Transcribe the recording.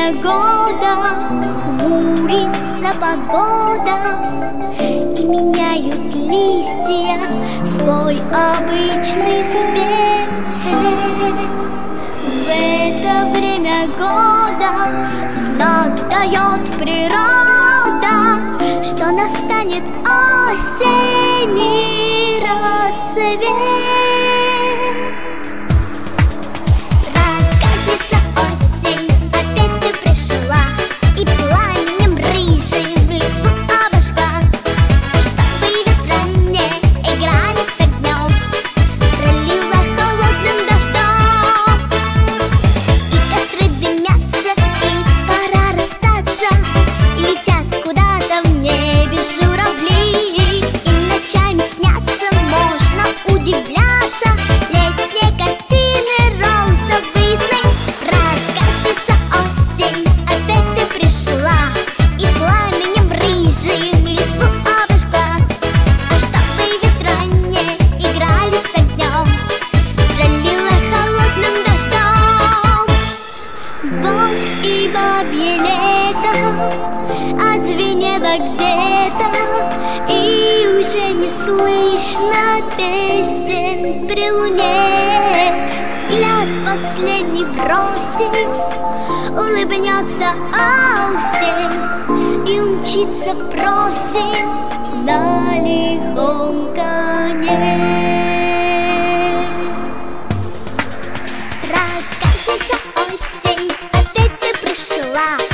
время года хмурится погода, и меняют листья свой обычный цвет. В это время года знак дает природа, что настанет осенний рассвет. Проказница осень, опять ты пришла, и пламенем рыжим в листву обожгла, чтобы ветра не играли с огнем, пролила холодным дождем. И костры дымятся, и пора расстаться, летят куда-то в небе журавли, и ночами снятся, можно удивляться летней картины розовой сны. Проказница осень, опять ты пришла, и пламенем рыжим листву обожгла, чтобы ветра не играли с огнем, пролила холодным дождем. Вот и бабье лето отзвенело где-то, и уже не слышно песен при луне. Взгляд последний бросив, улыбнется всем и умчится просим на лихом коне. Проказница осень, опять ты пришла,